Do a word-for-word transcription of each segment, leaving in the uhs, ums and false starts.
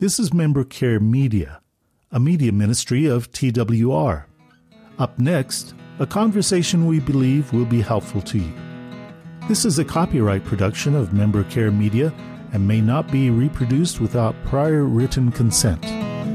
This is Member Care Media, a media ministry of T W R. Up next, a conversation we believe will be helpful to you. This is a copyright production of Member Care Media and may not be reproduced without prior written consent.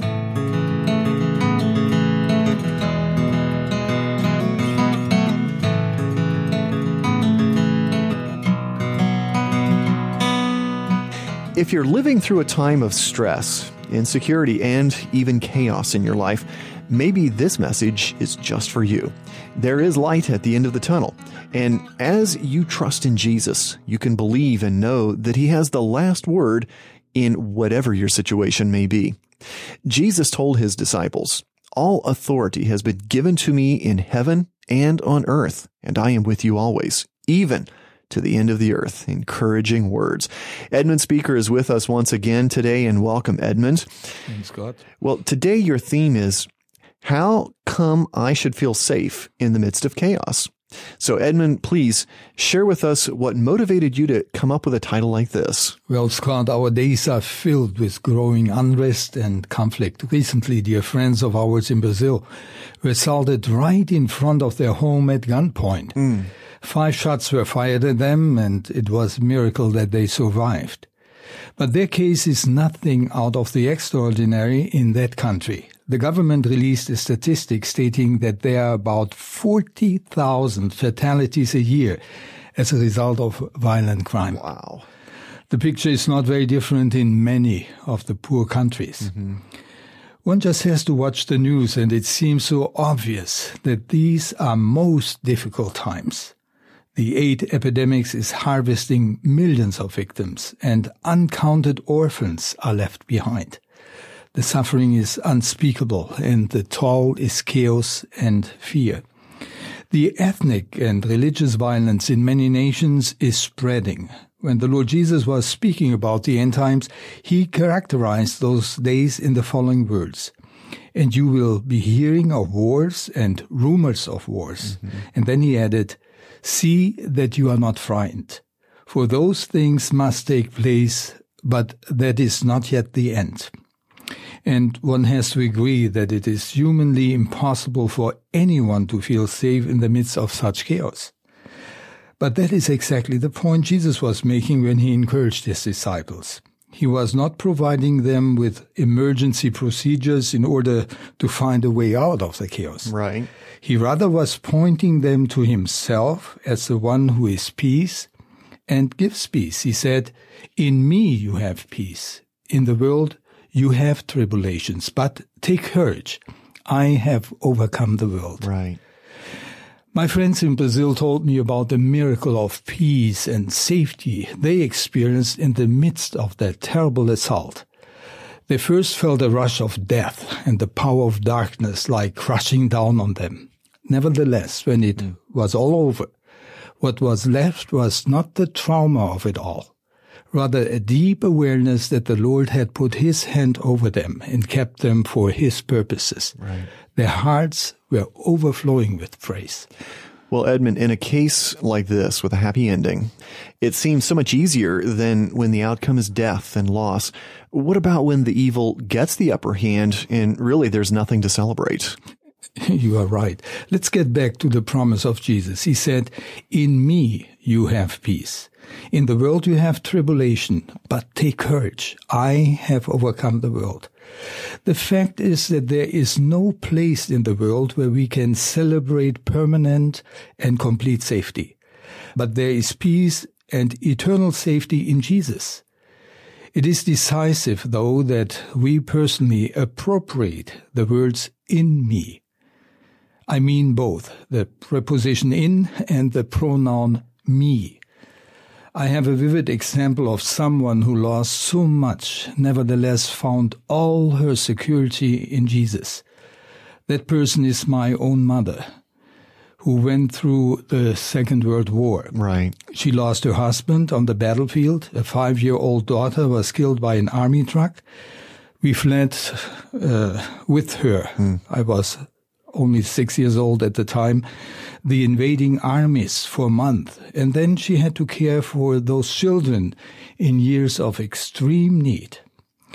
If you're living through a time of stress, insecurity, and even chaos in your life, maybe this message is just for you. There is light at the end of the tunnel, and as you trust in Jesus, you can believe and know that He has the last word in whatever your situation may be. Jesus told His disciples, "All authority has been given to me in heaven and on earth, and I am with you always, even to the end of the earth." Encouraging words. Edmund Speaker is with us once again today, and welcome, Edmund. Thanks, Scott. Well, today your theme is, how come I should feel safe in the midst of chaos? So, Edmund, please share with us what motivated you to come up with a title like this. Well, Scott, our days are filled with growing unrest and conflict. Recently, dear friends of ours in Brazil were assaulted right in front of their home at gunpoint. Mm. Five shots were fired at them, and it was a miracle that they survived. But their case is nothing out of the extraordinary in that country. The government released a statistic stating that there are about forty thousand fatalities a year as a result of violent crime. Wow. The picture is not very different in many of the poor countries. Mm-hmm. One just has to watch the news, and it seems so obvious that these are most difficult times. The AIDS epidemic is harvesting millions of victims, and uncounted orphans are left behind. The suffering is unspeakable, and the toll is chaos and fear. The ethnic and religious violence in many nations is spreading. When the Lord Jesus was speaking about the end times, He characterized those days in the following words: "And you will be hearing of wars and rumors of wars." Mm-hmm. And then He added, "See that you are not frightened, for those things must take place, but that is not yet the end." And one has to agree that it is humanly impossible for anyone to feel safe in the midst of such chaos. But that is exactly the point Jesus was making when He encouraged His disciples. He was not providing them with emergency procedures in order to find a way out of the chaos. Right. He rather was pointing them to Himself as the one who is peace and gives peace. He said, "In me you have peace. In the world you have tribulations, but take courage. I have overcome the world." Right. My friends in Brazil told me about the miracle of peace and safety they experienced in the midst of that terrible assault. They first felt a rush of death and the power of darkness like crushing down on them. Nevertheless, when it mm. was all over, what was left was not the trauma of it all, rather a deep awareness that the Lord had put His hand over them and kept them for His purposes. Right. Their hearts were overflowing with praise. Well, Edmund, in a case like this with a happy ending, it seems so much easier than when the outcome is death and loss. What about when the evil gets the upper hand and really there's nothing to celebrate? You are right. Let's get back to the promise of Jesus. He said, "In me you have peace. In the world you have tribulation, but take courage. I have overcome the world." The fact is that there is no place in the world where we can celebrate permanent and complete safety. But there is peace and eternal safety in Jesus. It is decisive, though, that we personally appropriate the words "in me." I mean both the preposition "in" and the pronoun "me." I have a vivid example of someone who lost so much, nevertheless found all her security in Jesus. That person is my own mother, who went through the Second World War. Right. She lost her husband on the battlefield. A five-year-old daughter was killed by an army truck. We fled uh, with her. Hmm. I was only six years old at the time, the invading armies for a month. And then she had to care for those children in years of extreme need.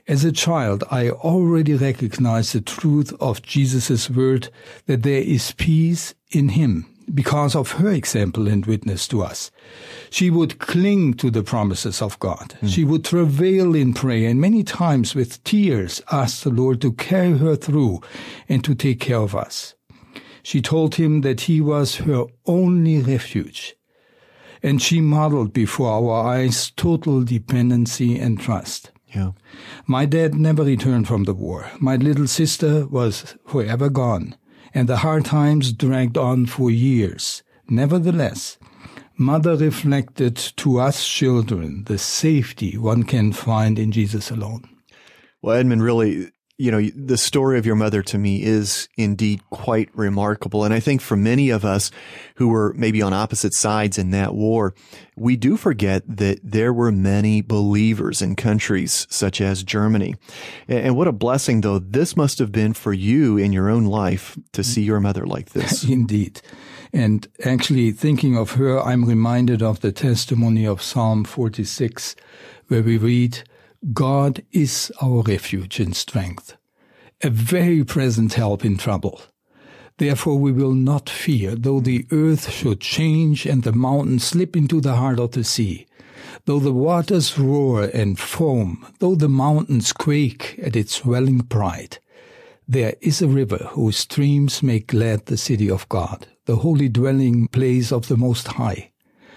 As a child, I already recognized the truth of Jesus' word that there is peace in him because of her example and witness to us. She would cling to the promises of God. Mm. She would travail in prayer and many times with tears ask the Lord to carry her through and to take care of us. She told him that he was her only refuge. And she modeled before our eyes total dependency and trust. Yeah. My dad never returned from the war. My little sister was forever gone, and the hard times dragged on for years. Nevertheless, Mother reflected to us children the safety one can find in Jesus alone. Well, Edmund, really, you know, the story of your mother to me is indeed quite remarkable. And I think for many of us who were maybe on opposite sides in that war, we do forget that there were many believers in countries such as Germany. And what a blessing, though, this must have been for you in your own life to see your mother like this. Indeed. And actually, thinking of her, I'm reminded of the testimony of Psalm forty-six, where we read, God is our refuge and strength, a very present help in trouble. Therefore we will not fear, though the earth should change and the mountains slip into the heart of the sea, though the waters roar and foam, though the mountains quake at its swelling pride. There is a river whose streams make glad the city of God, the holy dwelling place of the Most High.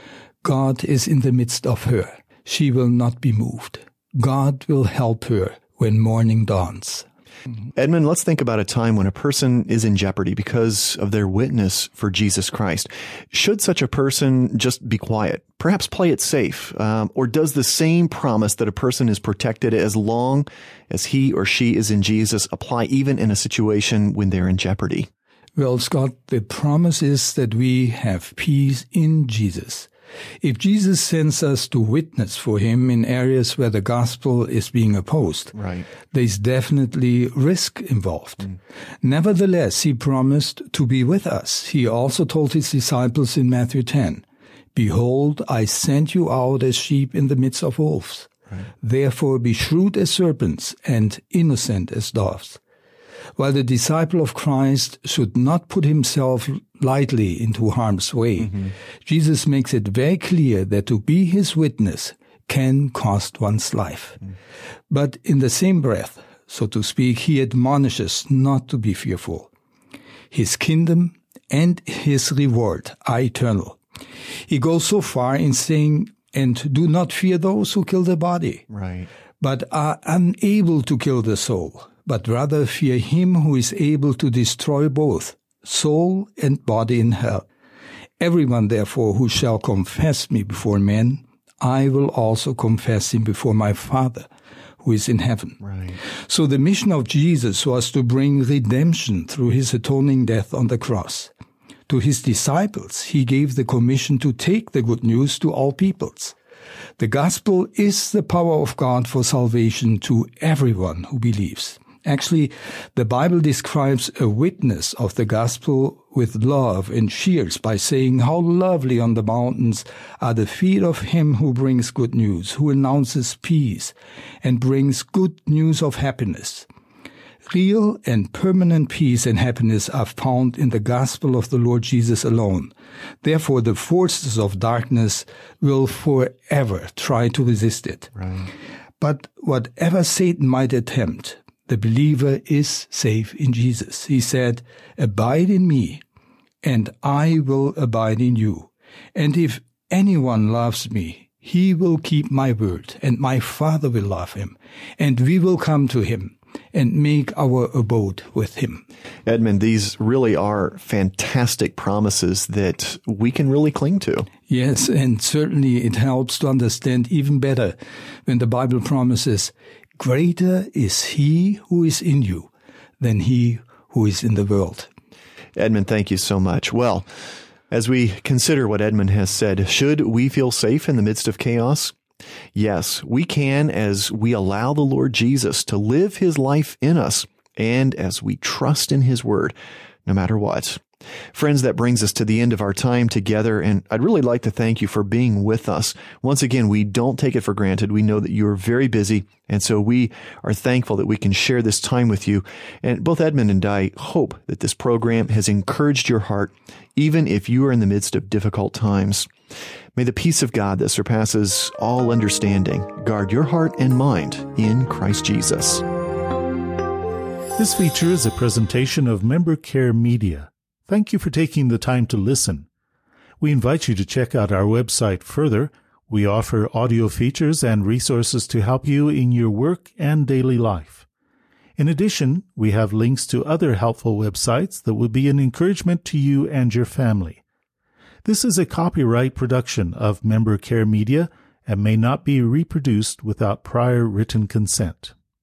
God is in the midst of her. She will not be moved. God will help her when morning dawns. Edmund, let's think about a time when a person is in jeopardy because of their witness for Jesus Christ. Should such a person just be quiet, perhaps play it safe, um, or does the same promise that a person is protected as long as he or she is in Jesus apply even in a situation when they're in jeopardy? Well, Scott, the promise is that we have peace in Jesus. If Jesus sends us to witness for him in areas where the gospel is being opposed, right, there's definitely risk involved. Mm. Nevertheless, he promised to be with us. He also told his disciples in Matthew ten, Behold, I send you out as sheep in the midst of wolves. Right. Therefore be shrewd as serpents and innocent as doves. While the disciple of Christ should not put himself lightly into harm's way, mm-hmm. Jesus makes it very clear that to be his witness can cost one's life. Mm. But in the same breath, so to speak, he admonishes not to be fearful. His kingdom and his reward are eternal. He goes so far in saying, and do not fear those who kill the body, right, but are unable to kill the soul, but rather fear him who is able to destroy both soul and body in hell. Everyone, therefore, who shall confess me before men, I will also confess him before my Father, who is in heaven. Right. So the mission of Jesus was to bring redemption through his atoning death on the cross. To his disciples, he gave the commission to take the good news to all peoples. The gospel is the power of God for salvation to everyone who believes. Actually, the Bible describes a witness of the gospel with love and cheers by saying how lovely on the mountains are the feet of him who brings good news, who announces peace and brings good news of happiness. Real and permanent peace and happiness are found in the gospel of the Lord Jesus alone. Therefore, the forces of darkness will forever try to resist it. Right. But whatever Satan might attempt, the believer is safe in Jesus. He said, Abide in me, and I will abide in you. And if anyone loves me, he will keep my word, and my Father will love him, and we will come to him and make our abode with him. Edmund, these really are fantastic promises that we can really cling to. Yes, and certainly it helps to understand even better when the Bible promises, Greater is he who is in you than he who is in the world. Edmund, thank you so much. Well, as we consider what Edmund has said, should we feel safe in the midst of chaos? Yes, we can as we allow the Lord Jesus to live his life in us and as we trust in his word, no matter what. Friends, that brings us to the end of our time together, and I'd really like to thank you for being with us. Once again, we don't take it for granted. We know that you're very busy, and so we are thankful that we can share this time with you. And both Edmund and I hope that this program has encouraged your heart, even if you are in the midst of difficult times. May the peace of God that surpasses all understanding guard your heart and mind in Christ Jesus. This feature is a presentation of Member Care Media. Thank you for taking the time to listen. We invite you to check out our website further. We offer audio features and resources to help you in your work and daily life. In addition, we have links to other helpful websites that will be an encouragement to you and your family. This is a copyright production of Member Care Media and may not be reproduced without prior written consent.